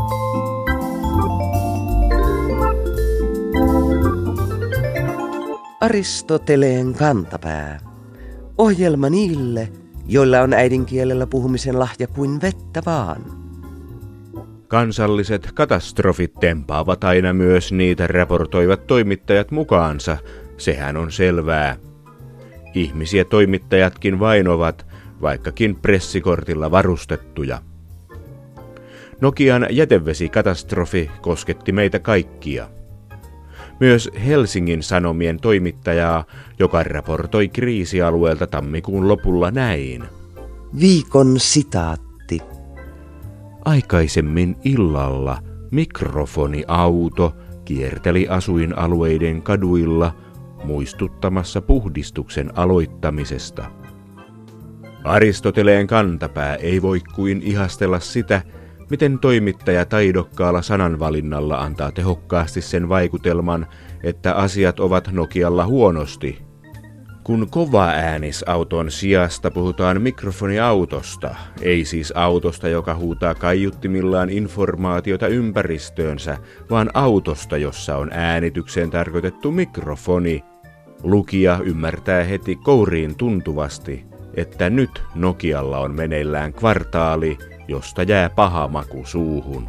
Aristoteleen kantapää. Ohjelma niille, joilla on äidinkielellä puhumisen lahja kuin vettä vaan. Kansalliset katastrofit tempaavat aina myös niitä raportoivat toimittajat mukaansa, sehän on selvää. Ihmisiä toimittajatkin vain ovat, vaikkakin pressikortilla varustettuja. Nokian jätevesikatastrofi kosketti meitä kaikkia. Myös Helsingin Sanomien toimittajaa, joka raportoi kriisialueelta tammikuun lopulla näin. Viikon sitaatti. Aikaisemmin illalla mikrofoniauto kierteli asuinalueiden kaduilla muistuttamassa puhdistuksen aloittamisesta. Aristoteleen kantapää ei voi kuin ihastella sitä, miten toimittaja taidokkaalla sananvalinnalla antaa tehokkaasti sen vaikutelman, että asiat ovat Nokialla huonosti. Kun kovaäänisauton sijasta puhutaan mikrofoniautosta, ei siis autosta, joka huutaa kaiuttimillaan informaatiota ympäristöönsä, vaan autosta, jossa on äänitykseen tarkoitettu mikrofoni, lukija ymmärtää heti kouriin tuntuvasti, että nyt Nokialla on meneillään kvartaali, josta jää paha maku suuhun.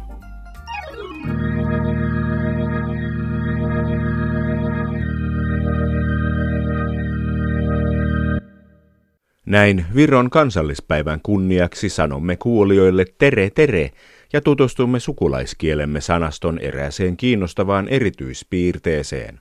Näin Viron kansallispäivän kunniaksi sanomme kuulijoille tere tere ja tutustumme sukulaiskielemme sanaston erääseen kiinnostavaan erityispiirteeseen.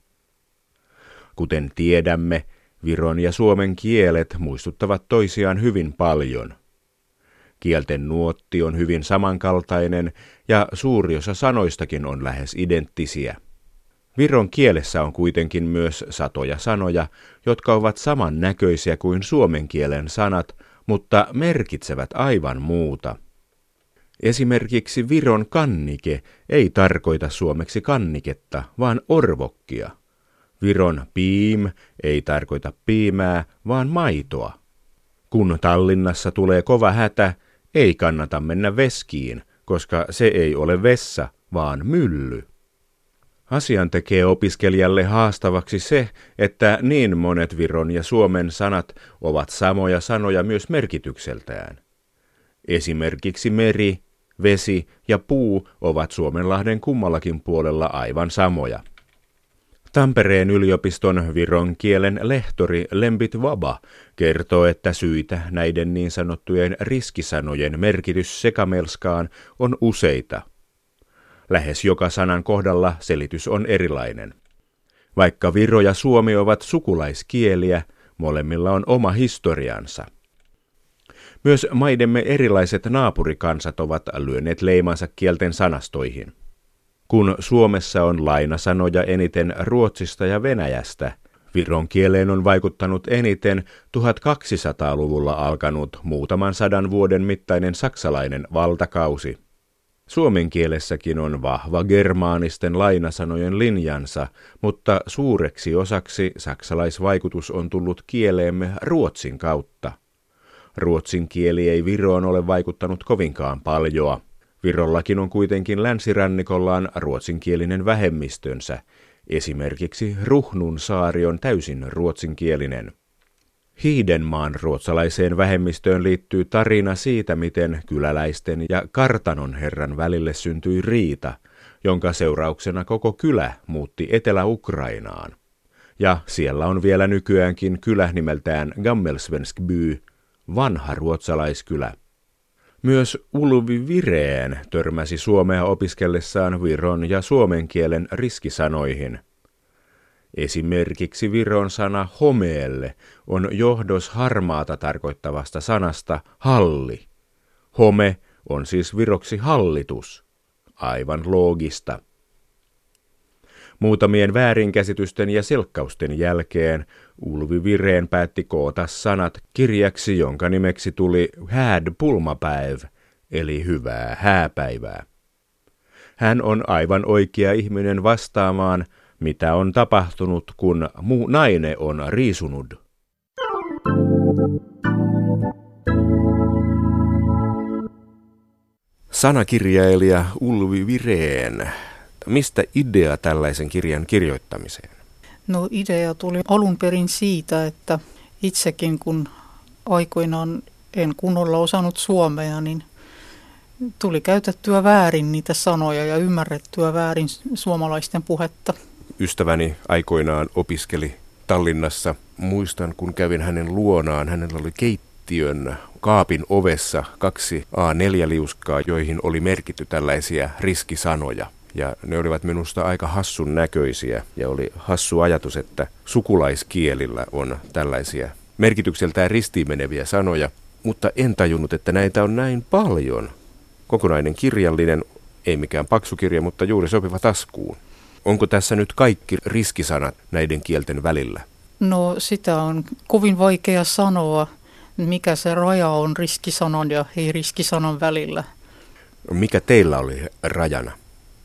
Kuten tiedämme, Viron ja suomen kielet muistuttavat toisiaan hyvin paljon. Kielten nuotti on hyvin samankaltainen ja suuri osa sanoistakin on lähes identtisiä. Viron kielessä on kuitenkin myös satoja sanoja, jotka ovat samannäköisiä kuin suomen kielen sanat, mutta merkitsevät aivan muuta. Esimerkiksi Viron kannike ei tarkoita suomeksi kanniketta, vaan orvokkia. Viron piim ei tarkoita piimää, vaan maitoa. Kun Tallinnassa tulee kova hätä, ei kannata mennä veskiin, koska se ei ole vessa, vaan mylly. Asian tekee opiskelijalle haastavaksi se, että niin monet Viron ja suomen sanat ovat samoja sanoja myös merkitykseltään. Esimerkiksi meri, vesi ja puu ovat Suomenlahden kummallakin puolella aivan samoja. Tampereen yliopiston viron kielen lehtori Lembit Vaba kertoo, että syitä näiden niin sanottujen riskisanojen merkityssekamelskaan on useita. Lähes joka sanan kohdalla selitys on erilainen. Vaikka Viro ja suomi ovat sukulaiskieliä, molemmilla on oma historiansa. Myös maidemme erilaiset naapurikansat ovat lyöneet leimansa kielten sanastoihin. Kun Suomessa on lainasanoja eniten Ruotsista ja Venäjästä, Viron kieleen on vaikuttanut eniten 1200-luvulla alkanut muutaman sadan vuoden mittainen saksalainen valtakausi. Suomen kielessäkin on vahva germaanisten lainasanojen linjansa, mutta suureksi osaksi saksalaisvaikutus on tullut kieleemme ruotsin kautta. Ruotsin kieli ei Viroon ole vaikuttanut kovinkaan paljoa. Virollakin on kuitenkin länsirannikollaan ruotsinkielinen vähemmistönsä. Esimerkiksi Ruhnun saari on täysin ruotsinkielinen. Hiidenmaan ruotsalaiseen vähemmistöön liittyy tarina siitä, miten kyläläisten ja kartanon herran välille syntyi riita, jonka seurauksena koko kylä muutti Etelä-Ukrainaan. Ja siellä on vielä nykyäänkin kylä nimeltään Gammelsvenskby, vanha ruotsalaiskylä. Myös Ulvi Vireen törmäsi suomea opiskellessaan viron ja suomen kielen riskisanoihin. Esimerkiksi viron sana homeelle on johdos harmaata tarkoittavasta sanasta halli. Home on siis viroksi hallitus. Aivan loogista. Muutamien väärinkäsitysten ja selkkausten jälkeen Ulvi Vireen päätti koota sanat kirjaksi, jonka nimeksi tuli Hääd pulmapäiv, eli hyvää hääpäivää. Hän on aivan oikea ihminen vastaamaan, mitä on tapahtunut, kun muu naine on riisunut. Sanakirjailija Ulvi Virén, mistä idea tällaisen kirjan kirjoittamiseen? No idea tuli alun perin siitä, että itsekin kun aikoinaan en kunnolla osannut suomea, niin tuli käytettyä väärin niitä sanoja ja ymmärrettyä väärin suomalaisten puhetta. Ystäväni aikoinaan opiskeli Tallinnassa. Muistan, kun kävin hänen luonaan, hänellä oli keittiön kaapin ovessa 2 A4-liuskaa, joihin oli merkitty tällaisia riskisanoja. Ja ne olivat minusta aika hassun näköisiä ja oli hassu ajatus, että sukulaiskielillä on tällaisia merkitykseltään ristiin meneviä sanoja, mutta en tajunnut, että näitä on näin paljon. Kokonainen kirjallinen, ei mikään paksu kirja, mutta juuri sopiva taskuun. Onko tässä nyt kaikki riskisanat näiden kielten välillä? No sitä on kovin vaikea sanoa, mikä se raja on riskisanan ja ei-riskisanan välillä. Mikä teillä oli rajana?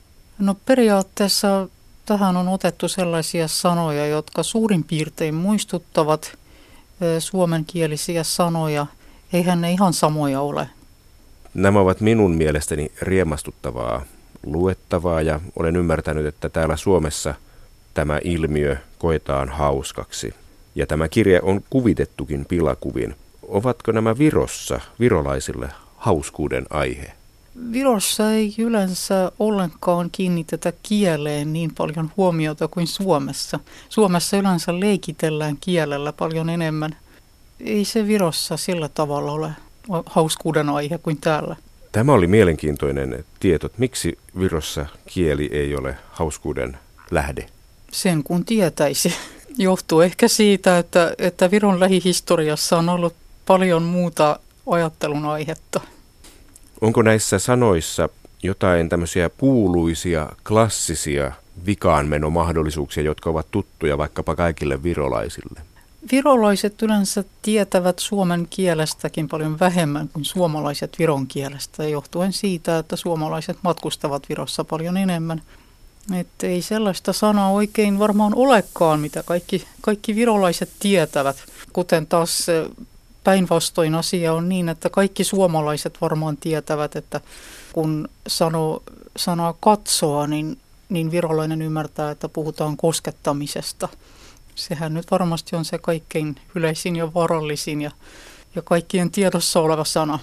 No periaatteessa tähän on otettu sellaisia sanoja, jotka suurin piirtein muistuttavat suomenkielisiä sanoja. Eihän ne ihan samoja ole. Nämä ovat minun mielestäni riemastuttavaa luettavaa ja olen ymmärtänyt, että täällä Suomessa tämä ilmiö koetaan hauskaksi. Ja tämä kirja on kuvitettukin pilakuvin. Ovatko nämä Virossa virolaisille hauskuuden aihe? Virossa ei yleensä ollenkaan kiinnitetä kieleen niin paljon huomiota kuin Suomessa. Suomessa yleensä leikitellään kielellä paljon enemmän. Ei se Virossa sillä tavalla ole hauskuuden aihe kuin täällä. Tämä oli mielenkiintoinen tieto. Miksi Virossa kieli ei ole hauskuuden lähde? Sen kun tietäisi. Johtuu ehkä siitä, että Viron lähihistoriassa on ollut paljon muuta ajattelun aihetta. Onko näissä sanoissa jotain tämmöisiä kuuluisia, klassisia vikaanmenomahdollisuuksia, jotka ovat tuttuja vaikkapa kaikille virolaisille? Virolaiset yleensä tietävät suomen kielestäkin paljon vähemmän kuin suomalaiset viron kielestä, johtuen siitä, että suomalaiset matkustavat Virossa paljon enemmän. Että ei sellaista sanaa oikein varmaan olekaan, mitä kaikki virolaiset tietävät, kuten taas päinvastoin asia on niin, että kaikki suomalaiset varmaan tietävät, että kun sanoo katsoa, niin virolainen ymmärtää, että puhutaan koskettamisesta. Sehän nyt varmasti on se kaikkein yleisin ja varallisin ja kaikkien tiedossa oleva sana.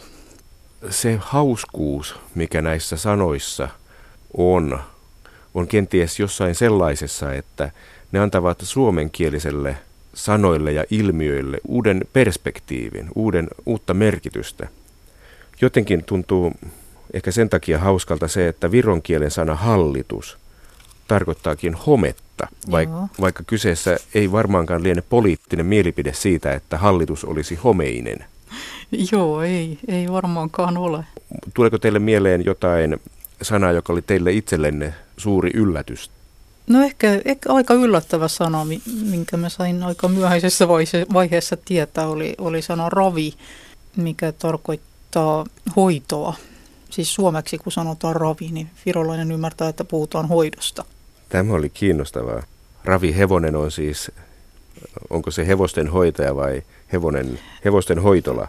Se hauskuus, mikä näissä sanoissa on kenties jossain sellaisessa, että ne antavat suomenkieliselle sanoille ja ilmiöille uuden perspektiivin, uutta merkitystä. Jotenkin tuntuu ehkä sen takia hauskalta se, että viron kielen sana hallitus tarkoittaakin hometta, vaikka kyseessä ei varmaankaan liene poliittinen mielipide siitä, että hallitus olisi homeinen. Joo, ei varmaankaan ole. Tuleeko teille mieleen jotain sanaa, joka oli teille itsellenne suuri yllätys? No ehkä aika yllättävä sana, minkä mä sain aika myöhäisessä vaiheessa tietää, oli sana ravi, mikä tarkoittaa hoitoa. Siis suomeksi kun sanotaan ravi, niin virolainen ymmärtää, että puhutaan hoidosta. Tämä oli kiinnostavaa. Ravihevonen on siis, onko se hevosten hoitaja vai hevosten hoitola?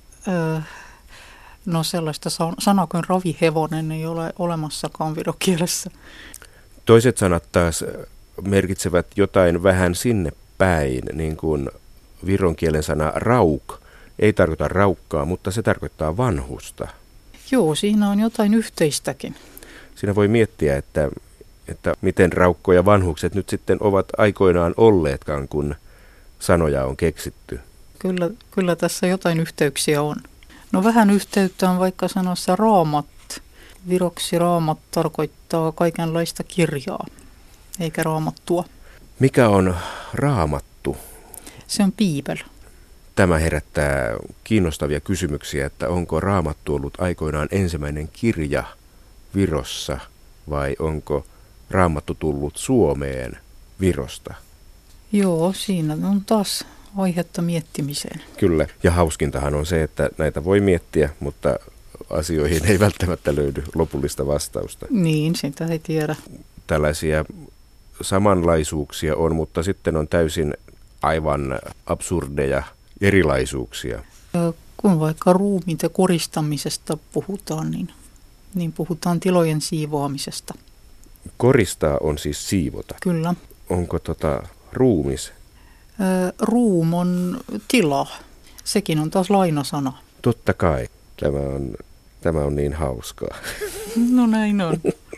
No sellaista sanaa kuin ravihevonen ei ole olemassakaan virokielessä. Toiset sanat taas merkitsevät jotain vähän sinne päin, niin kuin viron kielen sana rauk ei tarkoita raukkaa, mutta se tarkoittaa vanhusta. Joo, siinä on jotain yhteistäkin. Siinä voi miettiä, että miten raukkoja vanhukset nyt sitten ovat aikoinaan olleetkaan, kun sanoja on keksitty. Kyllä tässä jotain yhteyksiä on. No vähän yhteyttä on vaikka sanassa raamat. Viroksi raamat tarkoittaa kaikenlaista kirjaa, eikä raamattua. Mikä on raamattu? Se on Bibel. Tämä herättää kiinnostavia kysymyksiä, että onko raamattu ollut aikoinaan ensimmäinen kirja Virossa vai onko raamattu tullut Suomeen Virosta? Joo, siinä on taas aihetta miettimiseen. Kyllä, ja hauskintahan on se, että näitä voi miettiä, mutta asioihin ei välttämättä löydy lopullista vastausta. Niin, sitä ei tiedä. Tällaisia samanlaisuuksia on, mutta sitten on täysin aivan absurdeja erilaisuuksia. Kun vaikka ruumiinten koristamisesta puhutaan, niin puhutaan tilojen siivoamisesta. Koristaa on siis siivota. Kyllä. Onko ruumis? Ruum on tila. Sekin on taas lainasana. Totta kai. Tämä on niin hauskaa. No näin on.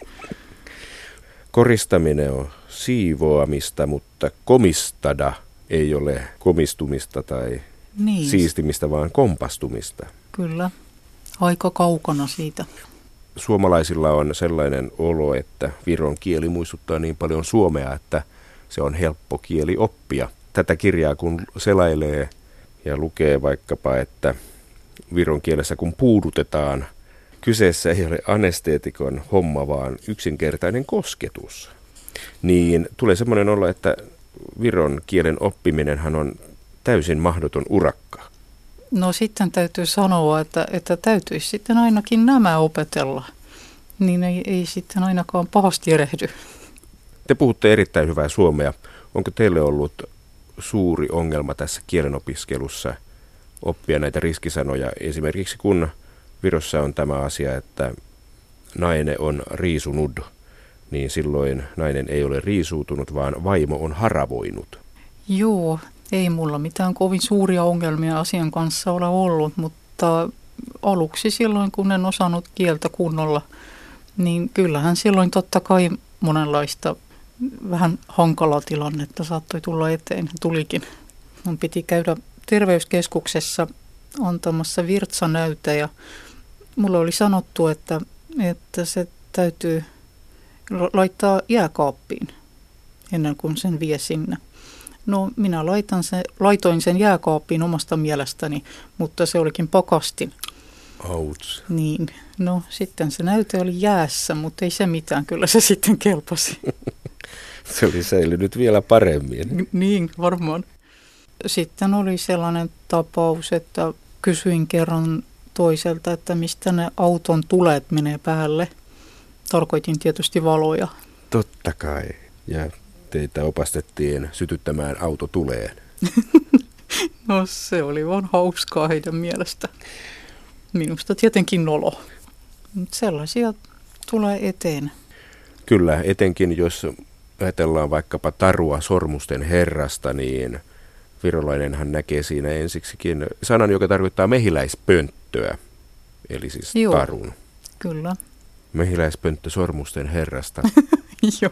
Koristaminen on siivoamista, mutta komistada ei ole komistumista tai siistimistä, vaan kompastumista. Kyllä. Aika kaukana siitä. Suomalaisilla on sellainen olo, että viron kieli muistuttaa niin paljon suomea, että se on helppo kieli oppia. Tätä kirjaa kun selailee ja lukee vaikkapa, että viron kielessä kun puudutetaan, kyseessä ei ole anesteetikon homma, vaan yksinkertainen kosketus. Niin tulee semmoinen olo, että viron kielen oppiminenhan on täysin mahdoton urakka. No sitten täytyy sanoa, että täytyisi sitten ainakin nämä opetella, niin ei sitten ainakaan pahasti erehdy. Te puhutte erittäin hyvää suomea. Onko teille ollut suuri ongelma tässä kielenopiskelussa oppia näitä riskisanoja? Esimerkiksi kun Virossa on tämä asia, että nainen on riisunut, niin silloin nainen ei ole riisuutunut, vaan vaimo on haravoinut. Joo, ei mulla mitään kovin suuria ongelmia asian kanssa ole ollut, mutta aluksi silloin, kun en osannut kieltä kunnolla, niin kyllähän silloin totta kai monenlaista vähän hankalaa tilannetta saattoi tulla eteen. Tulikin. Mun piti käydä terveyskeskuksessa antamassa virtsanäyte ja mulle oli sanottu, että se täytyy laittaa jääkaappiin ennen kuin sen vie sinne. No minä laitoin sen jääkaappiin omasta mielestäni, mutta se olikin pakastin. Outs. Niin, no sitten se näyte oli jäässä, mutta ei se mitään, kyllä se sitten kelpasi. Se oli säilynyt vielä paremmin. Niin, varmaan. Sitten oli sellainen tapaus, että kysyin kerran toiselta, että mistä ne auton tulet menee päälle. Tarkoitin tietysti valoja. Totta kai. Ja teitä opastettiin sytyttämään auto tuleen. No se oli vaan hauskaa heidän mielestä. Minusta tietenkin nolo. Mutta sellaisia tulee eteen. Kyllä, etenkin jos ajatellaan vaikkapa Tarua Sormusten herrasta, niin virolainenhan näkee siinä ensiksikin sanan, joka tarkoittaa mehiläispönttöä, eli siis tarun. Kyllä. Mehiläispönttö Sormusten herrasta. Joo.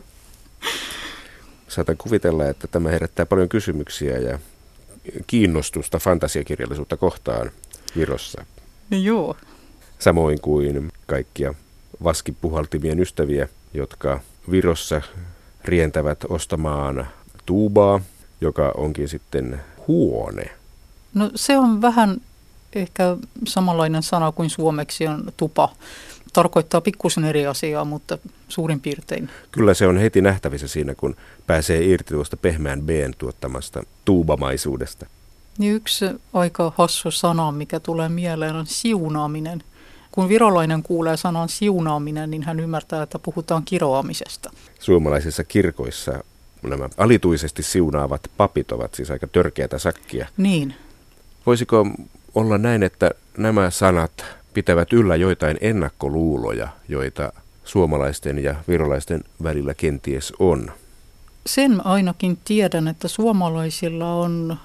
Saatan kuvitella, että tämä herättää paljon kysymyksiä ja kiinnostusta fantasiakirjallisuutta kohtaan Virossa. Joo. Samoin kuin kaikkia vaskipuhaltimien ystäviä, jotka Virossa rientävät ostamaan tuubaa, joka onkin sitten huone. No se on vähän ehkä samanlainen sana kuin suomeksi on tupa. Tarkoittaa pikkusen eri asiaa, mutta suurin piirtein. Kyllä se on heti nähtävissä siinä, kun pääsee irti tuosta pehmeän B:n tuottamasta tuubamaisuudesta. Niin yksi aika hassu sana, mikä tulee mieleen, on siunaaminen. Kun virolainen kuulee sanan siunaaminen, niin hän ymmärtää, että puhutaan kiroamisesta. Suomalaisissa kirkoissa nämä alituisesti siunaavat papit ovat siis aika törkeätä sakkia. Niin. Voisiko olla näin, että nämä sanat pitävät yllä joitain ennakkoluuloja, joita suomalaisten ja virolaisten välillä kenties on? Sen ainakin tiedän, että suomalaisilla on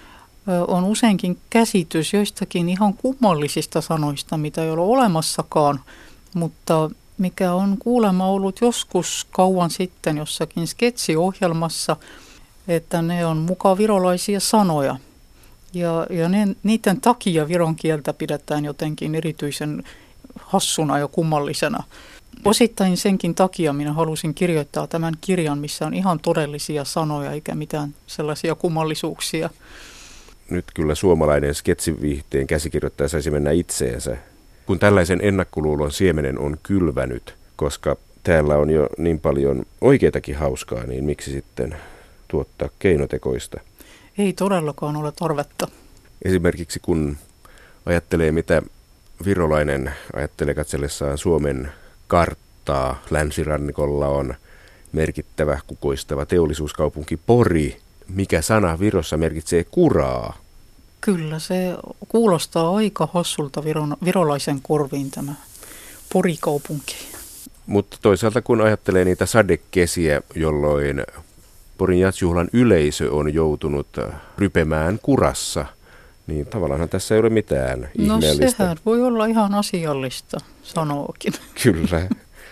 useinkin käsitys joistakin ihan kummallisista sanoista, mitä ei ole olemassakaan, mutta mikä on kuulemma ollut joskus kauan sitten jossakin sketsiohjelmassa, että ne on muka virolaisia sanoja. Ja niiden takia viron kieltä pidetään jotenkin erityisen hassuna ja kummallisena. Osittain senkin takia minä halusin kirjoittaa tämän kirjan, missä on ihan todellisia sanoja eikä mitään sellaisia kummallisuuksia. Nyt kyllä suomalainen sketsiviihteen käsikirjoittaja saisi mennä itseensä, kun tällaisen ennakkoluulon siemenen on kylvänyt, koska täällä on jo niin paljon oikeatakin hauskaa, niin miksi sitten tuottaa keinotekoista? Ei todellakaan ole tarvetta. Esimerkiksi kun ajattelee, mitä virolainen ajattelee katsellessaan Suomen karttaa, länsirannikolla on merkittävä kukoistava teollisuuskaupunki Pori. Mikä sana Virossa merkitsee kuraa? Kyllä, se kuulostaa aika hassulta virolaisen korviin tämä porikaupunkiin. Mutta toisaalta kun ajattelee niitä sadekesiä, jolloin Porin jazzjuhlan yleisö on joutunut rypemään kurassa, niin tavallaan tässä ei ole mitään ihmeellistä. No sehän voi olla ihan asiallista, sanookin. Kyllä.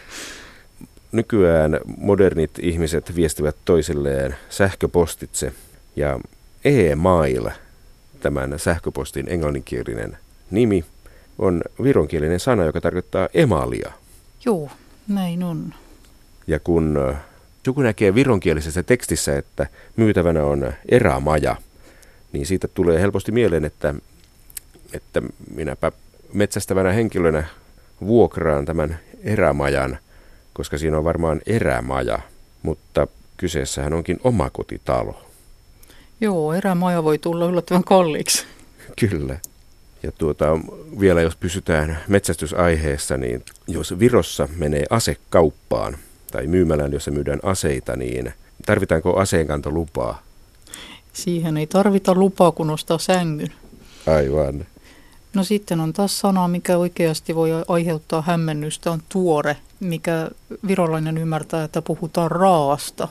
Nykyään modernit ihmiset viestivät toisilleen sähköpostitse ja e-mail, tämän sähköpostin englanninkielinen nimi, on vironkielinen sana, joka tarkoittaa emalia. Joo, näin on. Ja kun joku näkee vironkielisessä tekstissä, että myytävänä on erämaja, niin siitä tulee helposti mieleen, että minäpä metsästävänä henkilönä vuokraan tämän erämajan, koska siinä on varmaan erämaja, mutta kyseessähän onkin omakotitalo. Joo, erämaja voi tulla yllättävän kalliiksi. Kyllä. Ja vielä jos pysytään metsästysaiheessa, niin jos Virossa menee asekauppaan tai myymälään, jossa myydään aseita, niin tarvitaanko aseenkantolupaa? Siihen ei tarvita lupaa, kun ostaa sängyn. Aivan. No sitten on taas sana, mikä oikeasti voi aiheuttaa hämmennystä, on tuore, mikä virolainen ymmärtää, että puhutaan raasta.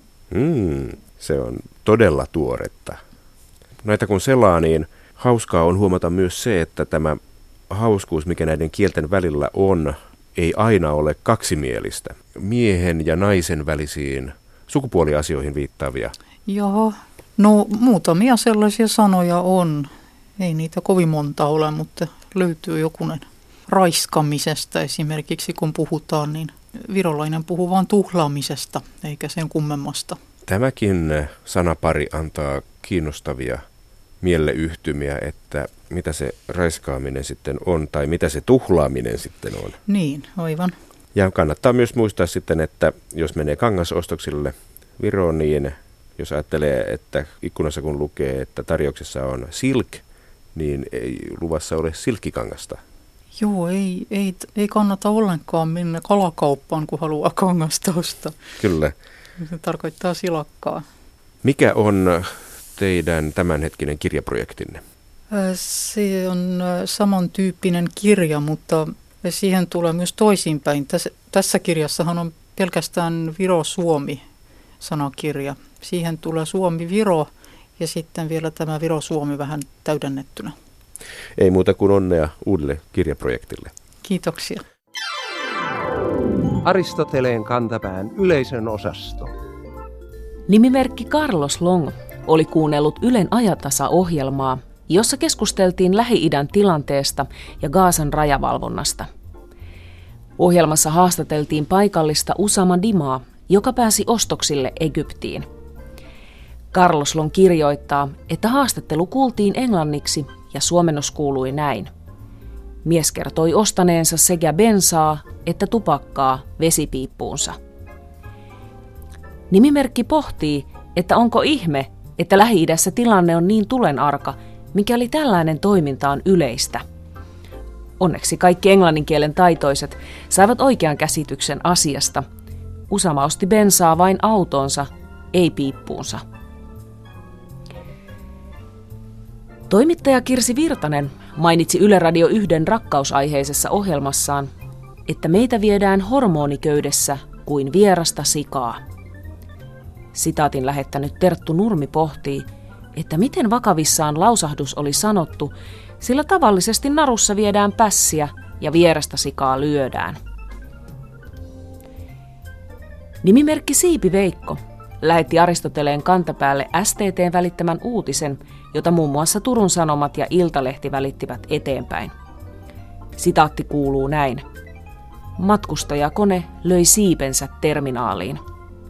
Se on todella tuoretta. Näitä kun selaa, niin hauskaa on huomata myös se, että tämä hauskuus, mikä näiden kielten välillä on, ei aina ole kaksimielistä. Miehen ja naisen välisiin sukupuoliasioihin viittaavia. Joo, no muutamia sellaisia sanoja on. Ei niitä kovin monta ole, mutta löytyy jokunen raiskamisesta esimerkiksi, kun puhutaan, niin virolainen puhuu vain tuhlaamisesta, eikä sen kummemmasta. Tämäkin sanapari antaa kiinnostavia mieleyhtymiä, että mitä se raiskaaminen sitten on tai mitä se tuhlaaminen sitten on. Niin, aivan. Ja kannattaa myös muistaa sitten, että jos menee kangasostoksille Viroon, niin jos ajattelee, että ikkunassa kun lukee, että tarjouksessa on silk, niin ei luvassa ole silkkikangasta. Joo, ei kannata ollenkaan mennä kalakauppaan, kun haluaa kangasta ostaa. Kyllä. Se tarkoittaa silakkaa. Mikä on teidän tämänhetkinen kirjaprojektinne? Se on samantyyppinen kirja, mutta siihen tulee myös toisinpäin. Tässä kirjassahan on pelkästään Viro-Suomi-sanakirja. Siihen tulee Suomi-Viro ja sitten vielä tämä Viro-Suomi vähän täydennettynä. Ei muuta kuin onnea uudelle kirjaprojektille. Kiitoksia. Aristoteleen kantapään yleisön osasto. Nimimerkki Carlos Long oli kuunnellut Ylen Ajatasa-ohjelmaa, jossa keskusteltiin Lähi-idän tilanteesta ja Gazan rajavalvonnasta. Ohjelmassa haastateltiin paikallista Usama Dimaa, joka pääsi ostoksille Egyptiin. Carlos Long kirjoittaa, että haastattelu kuultiin englanniksi ja suomennos kuului näin. Mies kertoi ostaneensa sekä bensaa että tupakkaa vesipiippuunsa. Nimimerkki pohtii, että onko ihme, että Lähi-idässä tilanne on niin tulenarka, mikäli tällainen toiminta on yleistä. Onneksi kaikki englanninkielen taitoiset saivat oikean käsityksen asiasta. Usama osti bensaa vain autoonsa, ei piippuunsa. Toimittaja Kirsi Virtanen mainitsi Yle Radio 1 rakkausaiheisessa ohjelmassaan, että meitä viedään hormoniköydessä kuin vierasta sikaa. Sitaatin lähettänyt Terttu Nurmi pohtii, että miten vakavissaan lausahdus oli sanottu, sillä tavallisesti narussa viedään pässiä ja vierasta sikaa lyödään. Nimimerkki Siipi Veikko lähetti Aristoteleen kantapäälle STT:n välittämän uutisen, jota muun muassa Turun Sanomat ja Iltalehti välittivät eteenpäin. Sitaatti kuuluu näin. Matkustajakone löi siipensä terminaaliin.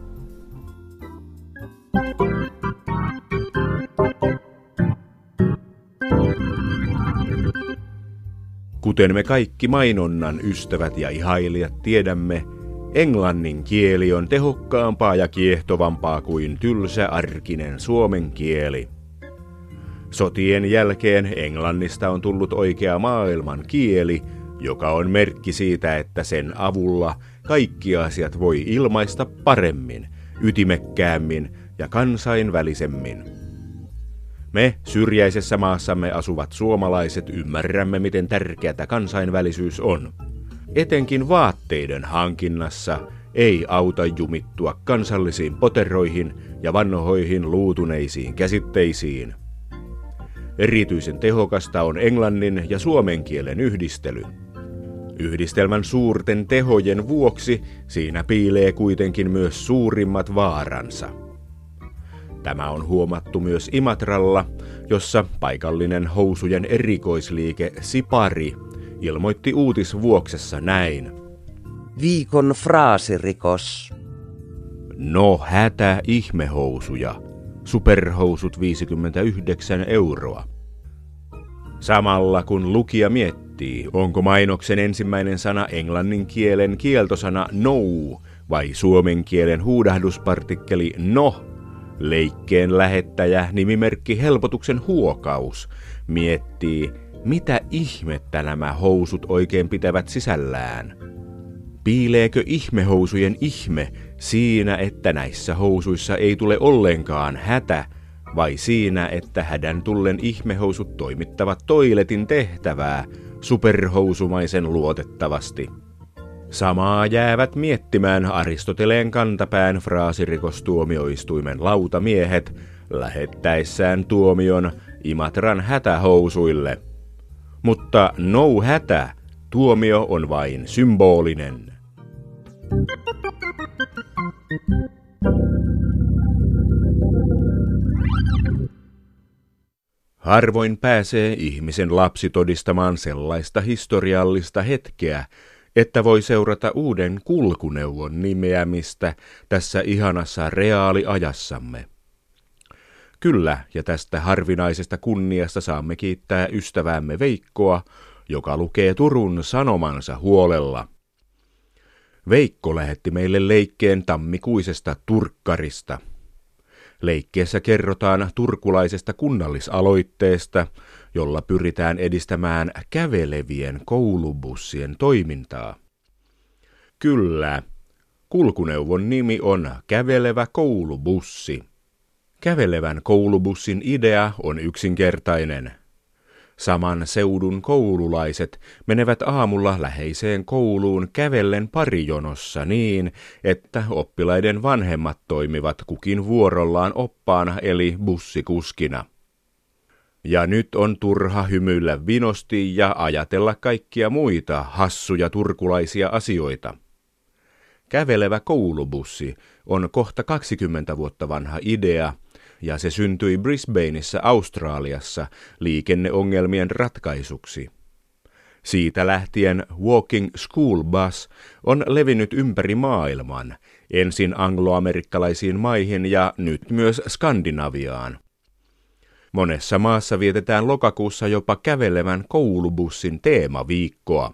Kuten me kaikki mainonnan ystävät ja ihailijat tiedämme, englannin kieli on tehokkaampaa ja kiehtovampaa kuin tylsä arkinen suomen kieli. Sotien jälkeen englannista on tullut oikea maailman kieli, joka on merkki siitä, että sen avulla kaikki asiat voi ilmaista paremmin, ytimekkäämmin ja kansainvälisemmin. Me syrjäisessä maassamme asuvat suomalaiset ymmärrämme, miten tärkeätä kansainvälisyys on. etenkin vaatteiden hankinnassa ei auta jumittua kansallisiin poteroihin ja vanhoihin luutuneisiin käsitteisiin. Erityisen tehokasta on englannin ja suomen kielen yhdistely. Yhdistelmän suurten tehojen vuoksi siinä piilee kuitenkin myös suurimmat vaaransa. Tämä on huomattu myös Imatralla, jossa paikallinen housujen erikoisliike Sipari ilmoitti uutisvuoksessa näin. Viikon fraasirikos. No hätä ihmehousuja. Superhousut 59 €. Samalla kun lukija miettii, onko mainoksen ensimmäinen sana englannin kielen kieltosana no vai suomen kielen huudahduspartikkeli no, leikkeen lähettäjä nimimerkki Helpotuksen Huokaus miettii, mitä ihmettä nämä housut oikein pitävät sisällään. Piileekö ihmehousujen ihme siinä, että näissä housuissa ei tule ollenkaan hätä, vai siinä, että hädän tullen ihmehousut toimittavat toiletin tehtävää superhousumaisen luotettavasti? Samaa jäävät miettimään Aristoteleen kantapään fraasirikostuomioistuimen lautamiehet lähettäessään tuomion Imatran hätähousuille. Mutta no hätä, tuomio on vain symbolinen. Harvoin pääsee ihmisen lapsi todistamaan sellaista historiallista hetkeä, että voi seurata uuden kulkuneuvon nimeämistä tässä ihanassa reaaliajassamme. Kyllä, ja tästä harvinaisesta kunniasta saamme kiittää ystäväämme Veikkoa, joka lukee Turun Sanomansa huolella. Veikko lähetti meille leikkeen tammikuisesta Turkkarista. Leikkeessä kerrotaan turkulaisesta kunnallisaloitteesta, jolla pyritään edistämään kävelevien koulubussien toimintaa. Kyllä, kulkuneuvon nimi on Kävelevä koulubussi. Kävelevän koulubussin idea on yksinkertainen. Saman seudun koululaiset menevät aamulla läheiseen kouluun kävellen parijonossa niin, että oppilaiden vanhemmat toimivat kukin vuorollaan oppaana eli bussikuskina. Ja nyt on turha hymyillä vinosti ja ajatella kaikkia muita hassuja turkulaisia asioita. Kävelevä koulubussi on kohta 20 vuotta vanha idea, ja se syntyi Brisbaneissa Australiassa liikenneongelmien ratkaisuksi. Siitä lähtien Walking School Bus on levinnyt ympäri maailman, ensin angloamerikkalaisiin maihin ja nyt myös Skandinaviaan. Monessa maassa vietetään lokakuussa jopa kävelevän koulubussin teemaviikkoa.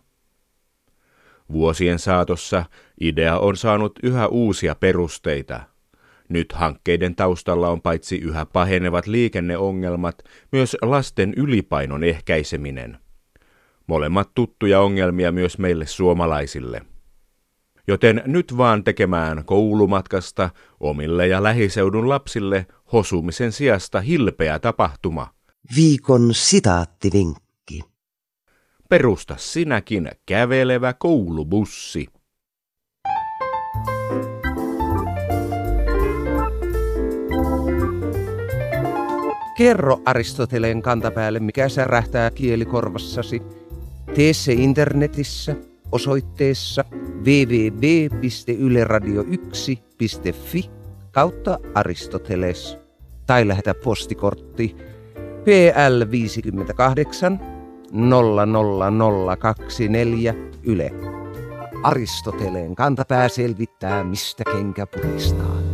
Vuosien saatossa idea on saanut yhä uusia perusteita. Nyt hankkeiden taustalla on paitsi yhä pahenevat liikenneongelmat, myös lasten ylipainon ehkäiseminen. Molemmat tuttuja ongelmia myös meille suomalaisille. Joten nyt vaan tekemään koulumatkasta omille ja lähiseudun lapsille hosumisen sijasta hilpeä tapahtuma. Viikon sitaattivinkki. Perusta sinäkin kävelevä koulubussi. Kerro Aristoteleen kantapäälle, mikä särähtää kielikorvassasi. Tee se internetissä osoitteessa www.yleradio1.fi/Aristoteles tai lähetä postikortti PL 58 00024 Yle. Aristoteleen kantapää selvittää, mistä kenkä puristaa.